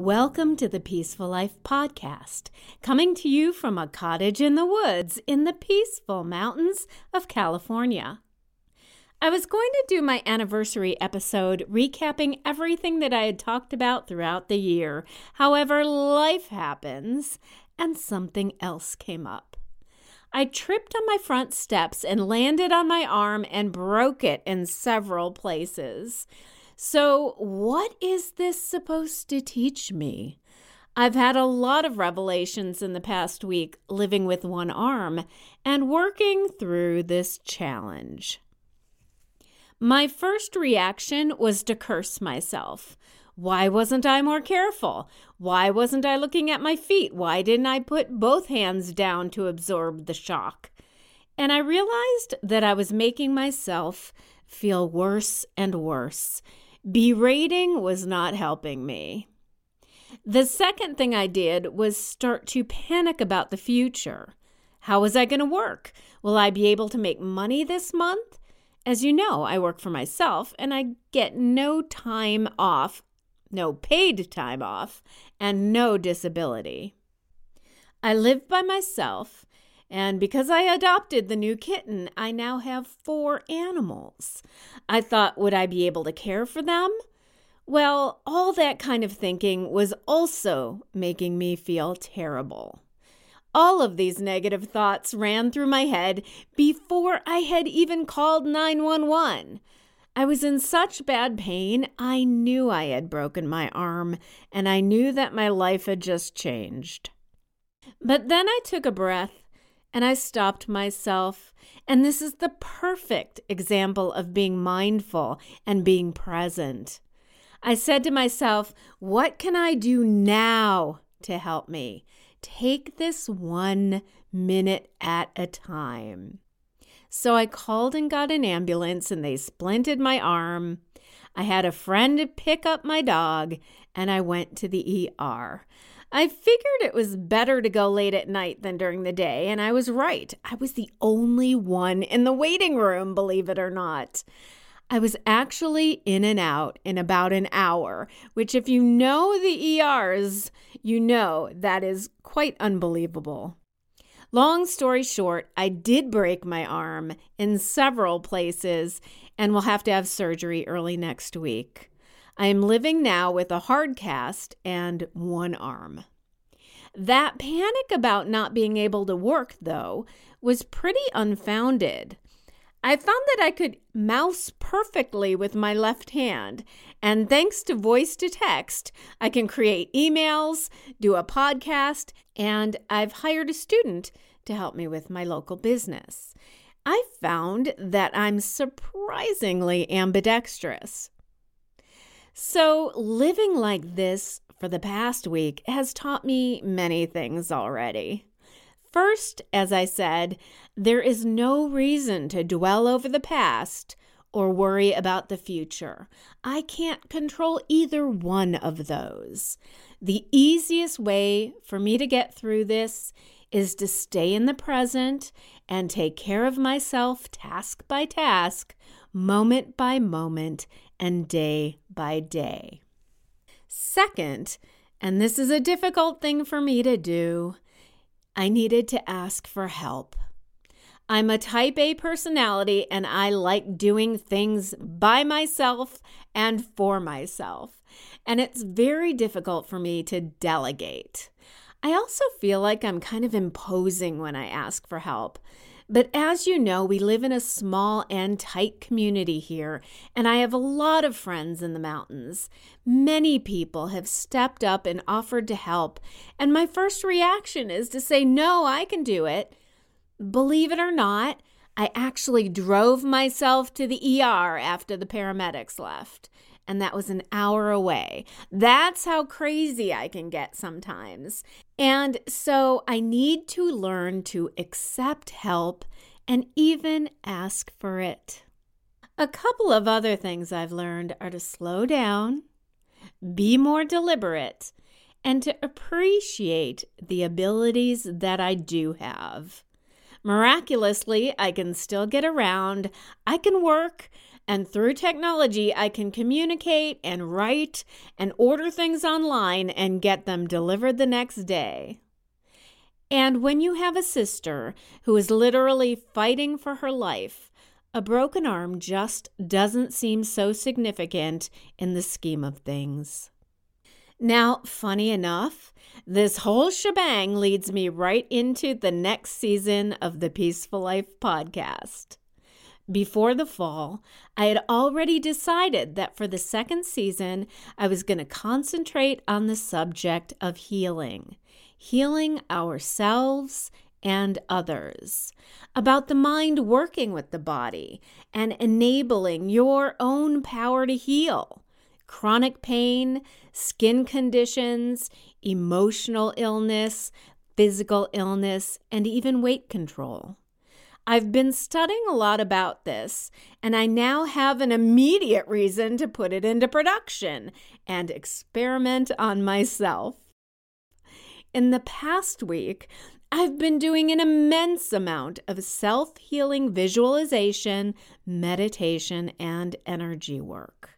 Welcome to the Peaceful Life Podcast, coming to you from a cottage in the woods in the peaceful mountains of California. I was going to do my anniversary episode recapping everything that I had talked about throughout the year. However, life happens and something else came up. I tripped on my front steps and landed on my arm and broke it in several places. So what is this supposed to teach me? I've had a lot of revelations in the past week living with one arm and working through this challenge. My first reaction was to curse myself. Why wasn't I more careful? Why wasn't I looking at my feet? Why didn't I put both hands down to absorb the shock? And I realized that I was making myself feel worse and worse. Berating was not helping me. The second thing I did was start to panic about the future. How was I going to work? Will I be able to make money this month? As you know, I work for myself and I get no time off, no paid time off, and no disability. I live by myself, and because I adopted the new kitten, I now have 4 animals. I thought, would I be able to care for them? Well, all that kind of thinking was also making me feel terrible. All of these negative thoughts ran through my head before I had even called 911. I was in such bad pain, I knew I had broken my arm, and I knew that my life had just changed. But then I took a breath, and I stopped myself, and this is the perfect example of being mindful and being present. I said to myself, what can I do now to help me? Take this 1 minute at a time. So I called and got an ambulance, and they splinted my arm. I had a friend pick up my dog, and I went to the ER. I figured it was better to go late at night than during the day, and I was right. I was the only one in the waiting room, believe it or not. I was actually in and out in about an hour, which if you know the ERs, you know that is quite unbelievable. Long story short, I did break my arm in several places and will have to have surgery early next week. I am living now with a hard cast and 1 arm. That panic about not being able to work, though, was pretty unfounded. I found that I could mouse perfectly with my left hand, and thanks to voice to text, I can create emails, do a podcast, and I've hired a student to help me with my local business. I found that I'm surprisingly ambidextrous. So living like this for the past week has taught me many things already. First, as I said, there is no reason to dwell over the past or worry about the future. I can't control either one of those. The easiest way for me to get through this is to stay in the present and take care of myself task by task, moment by moment, and day by day. Second, and this is a difficult thing for me to do, I needed to ask for help. I'm a type A personality and I like doing things by myself and for myself. And it's very difficult for me to delegate. I also feel like I'm kind of imposing when I ask for help. But as you know, we live in a small and tight community here, and I have a lot of friends in the mountains. Many people have stepped up and offered to help, and my first reaction is to say, no, I can do it. Believe it or not, I actually drove myself to the ER after the paramedics left, and that was an hour away. That's how crazy I can get sometimes. And so I need to learn to accept help and even ask for it. A couple of other things I've learned are to slow down, be more deliberate, and to appreciate the abilities that I do have. Miraculously, I can still get around, I can work, And through technology, I can communicate and write and order things online and get them delivered the next day. And when you have a sister who is literally fighting for her life, a broken arm just doesn't seem so significant in the scheme of things. Now, funny enough, this whole shebang leads me right into the next season of the Peaceful Life podcast. Before the fall, I had already decided that for the second season, I was going to concentrate on the subject of healing ourselves and others, about the mind working with the body and enabling your own power to heal. Chronic pain, skin conditions, emotional illness, physical illness, and even weight control. I've been studying a lot about this, and I now have an immediate reason to put it into production and experiment on myself. In the past week, I've been doing an immense amount of self-healing visualization, meditation, and energy work.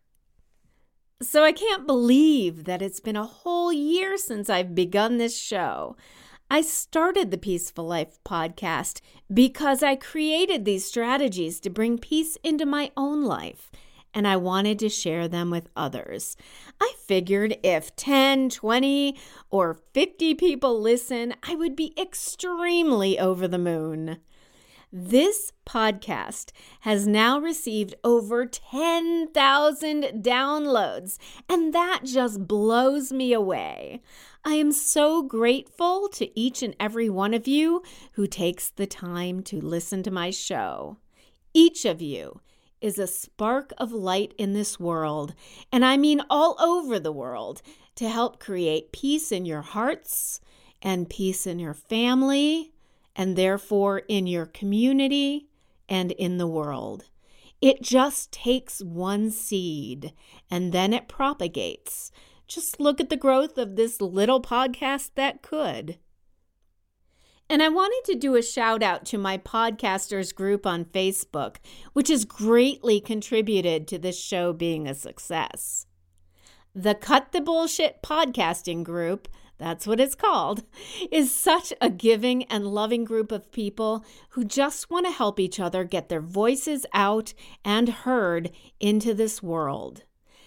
So I can't believe that it's been a whole year since I've begun this show. I started the Peaceful Life podcast because I created these strategies to bring peace into my own life, and I wanted to share them with others. I figured if 10, 20, or 50 people listen, I would be extremely over the moon. This podcast has now received over 10,000 downloads, and that just blows me away. I am so grateful to each and every one of you who takes the time to listen to my show. Each of you is a spark of light in this world, and I mean all over the world, to help create peace in your hearts and peace in your family, and therefore in your community and in the world. It just takes one seed, and then it propagates. Just look at the growth of this little podcast that could. And I wanted to do a shout out to my podcasters group on Facebook, which has greatly contributed to this show being a success. The Cut the Bullshit podcasting group, that's what it's called, is such a giving and loving group of people who just want to help each other get their voices out and heard into this world.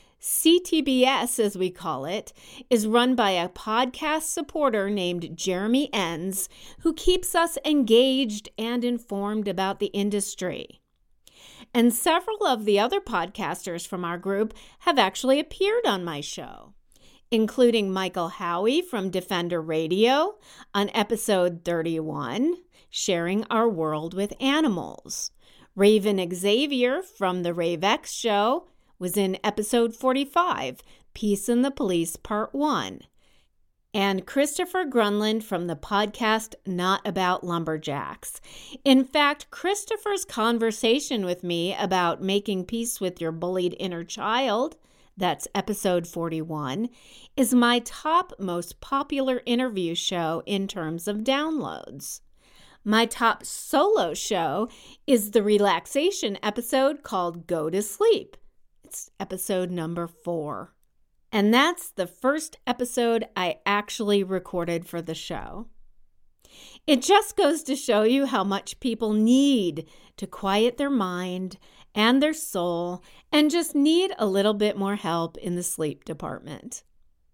CTBS, as we call it, is run by a podcast supporter named Jeremy Enns, who keeps us engaged and informed about the industry. And several of the other podcasters from our group have actually appeared on my show, including Michael Howie from Defender Radio on episode 31, Sharing Our World with Animals. Raven Xavier from the RaveX Show was in episode 45, Peace in the Police Part 1. And Christopher Grunland from the podcast Not About Lumberjacks. In fact, Christopher's conversation with me about making peace with your bullied inner child, that's episode 41, is my top most popular interview show in terms of downloads. My top solo show is the relaxation episode called Go to Sleep. It's episode number 4. And that's the first episode I actually recorded for the show. It just goes to show you how much people need to quiet their mind and their soul and just need a little bit more help in the sleep department.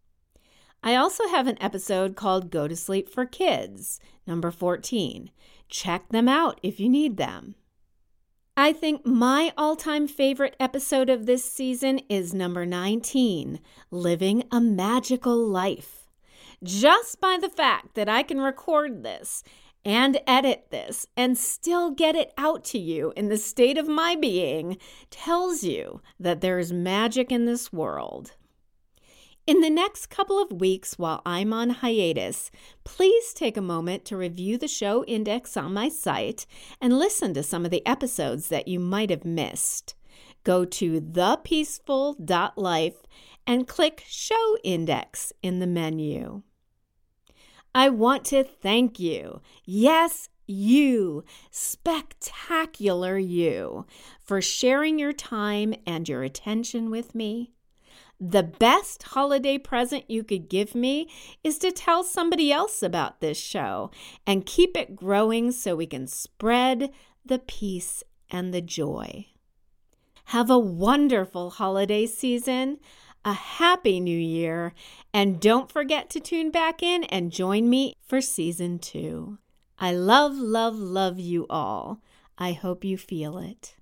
I also have an episode called Go to Sleep for Kids, number 14. Check them out if you need them. I think my all-time favorite episode of this season is number 19, Living a Magical Life. Just by the fact that I can record this and edit this and still get it out to you in the state of my being tells you that there is magic in this world. In the next couple of weeks while I'm on hiatus, please take a moment to review the show index on my site and listen to some of the episodes that you might have missed. Go to thepeaceful.life and click Show Index in the menu. I want to thank you. Yes, you, spectacular you, for sharing your time and your attention with me. The best holiday present you could give me is to tell somebody else about this show and keep it growing so we can spread the peace and the joy. Have a wonderful holiday season, a happy new year, and don't forget to tune back in and join me for season 2. I love, love, love you all. I hope you feel it.